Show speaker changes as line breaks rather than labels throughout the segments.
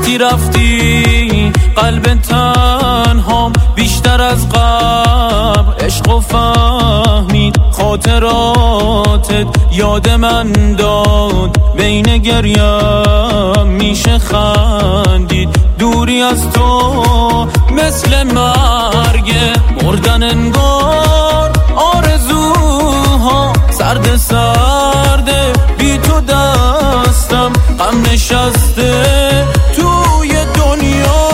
وقتی رفتی قلب تنهام بیشتر از قبل عشق و فهمید، خاطراتت یاد من داد، بین گریم میشه خندید. دوری از تو مثل مرگه، مردن انگار آرزوها سرد سرده، بی تو دستم غم نشسته توی دنیا.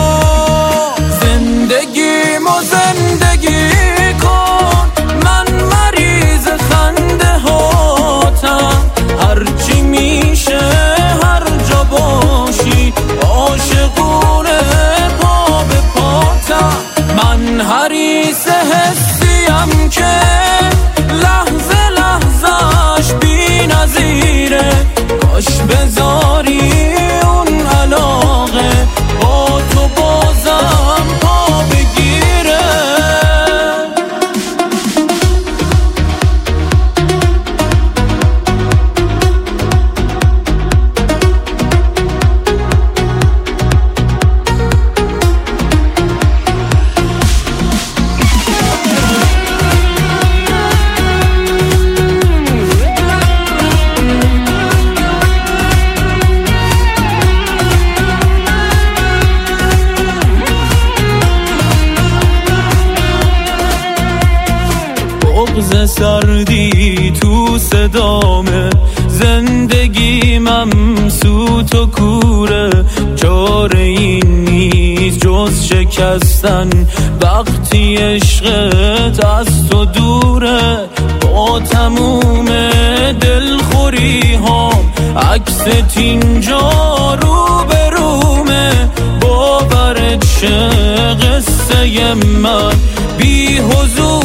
زندگیمو زندگی کن، من مریض خنده هاتم، هرچی میشه هر جا باشی عاشقونه پا به پاتم. من حریص حسیم که لحظه لحظهش بی نظیره، کاش بذاری اون علاقه با تو بازم پا بگیره. بغض سردی تو صدامه، زندگی ممسوت و کوره، چاره این نیست جز شکستن وقتی عشقت از تو دوره. با تموم دلخوری ها عکست اینجا رو به رومه، باورت شه قصه من بی حضور